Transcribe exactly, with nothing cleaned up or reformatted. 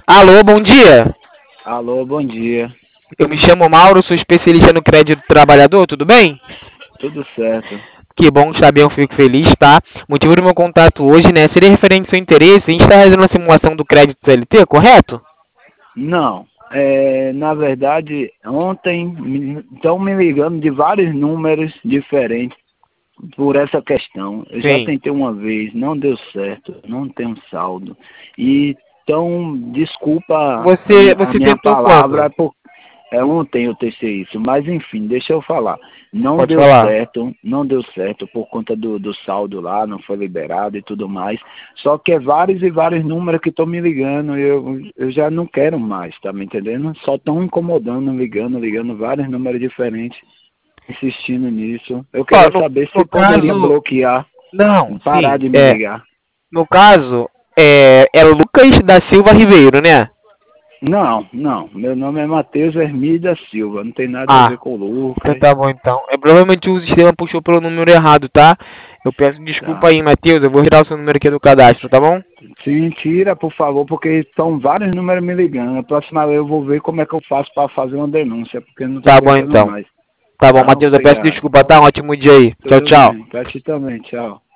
Alô, bom dia. Alô, bom dia. Eu me chamo Mauro, sou especialista no crédito do trabalhador, tudo bem? Tudo certo. Que bom que saber, eu fico feliz, tá? Motivo do meu contato hoje, né, seria referente ao seu interesse. A gente está realizando uma simulação do crédito C L T, correto? Não, é, na verdade, ontem estão me ligando de vários números diferentes por essa questão. Eu já Sim. tentei uma vez, não deu certo, não tenho saldo. E então, desculpa a Você, minha, a você minha tentou palavra, quando? por, é, ontem eu testei isso, mas enfim, deixa eu falar. Não Pode deu falar. certo, não deu certo por conta do, do saldo lá, não foi liberado e tudo mais. Só que é vários e vários números que estão me ligando e eu, eu já não quero mais, tá me entendendo? Só estão incomodando, ligando, ligando, vários números diferentes, insistindo nisso. Eu Ó, queria no, saber se no poderia caso, bloquear, não, parar sim, de me é, ligar. no caso, é, é Lucas da Silva Ribeiro, né? Não, não. Meu nome é Matheus Hermílio da Silva. Não tem nada a ver Ah, com o então Lucas. tá bom então. É, provavelmente o sistema puxou pelo número errado, tá? Eu peço desculpa Tá. aí, Matheus. Eu vou tirar o seu número aqui do cadastro, tá bom? Sim, tira, por favor, porque são vários números me ligando. A próxima vez eu vou ver como é que eu faço para fazer uma denúncia, porque eu não estou Tá bom aguentando então. mais. Tá bom, Tá? Matheus. Eu peço Obrigado. desculpa, tá? Um ótimo dia aí. Tchau, Tudo tchau. bem. Pra ti também. Tchau.